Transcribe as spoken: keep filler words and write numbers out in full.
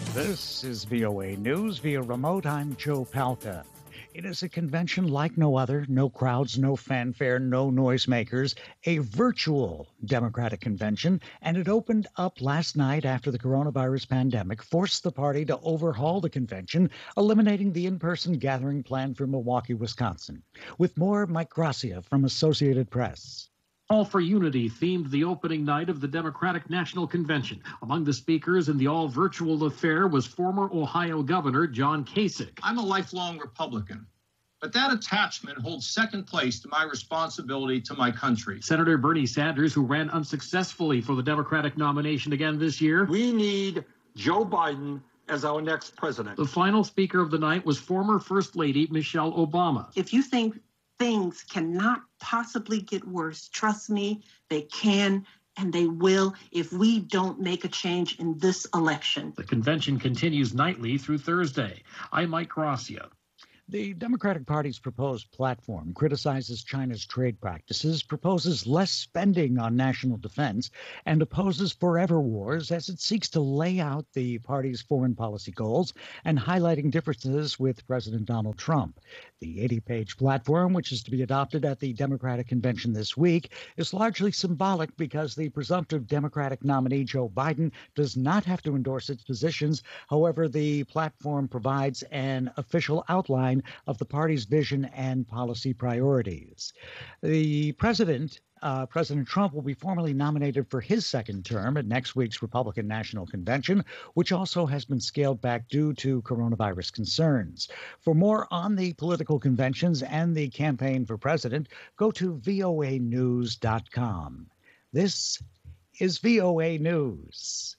This is V O A News via remote. I'm Joe Palca. It is a convention like no other. No crowds, no fanfare, no noisemakers. A virtual Democratic convention. And it opened up last night after the coronavirus pandemic forced the party to overhaul the convention, eliminating the in person gathering planned for Milwaukee, Wisconsin. With more, Mike Gracia from Associated Press. All for Unity themed the opening night of the Democratic National Convention. Among the speakers in the all-virtual affair was former Ohio Governor John Kasich. I'm a lifelong Republican, but that attachment holds second place to my responsibility to my country. Senator Bernie Sanders, who ran unsuccessfully for the Democratic nomination again this year. We need Joe Biden as our next president. The final speaker of the night was former First Lady Michelle Obama. If you think things cannot possibly get worse, trust me, they can and they will if we don't make a change in this election. The convention continues nightly through Thursday. I'm Mike Gracia. The Democratic Party's proposed platform criticizes China's trade practices, proposes less spending on national defense, and opposes forever wars as it seeks to lay out the party's foreign policy goals and highlighting differences with President Donald Trump. The eighty-page platform, which is to be adopted at the Democratic convention this week, is largely symbolic because the presumptive Democratic nominee, Joe Biden, does not have to endorse its positions. However, the platform provides an official outline of the party's vision and policy priorities. The president, uh, President Trump, will be formally nominated for his second term at next week's Republican National Convention, which also has been scaled back due to coronavirus concerns. For more on the political conventions and the campaign for president, go to V O A news dot com. This is V O A News.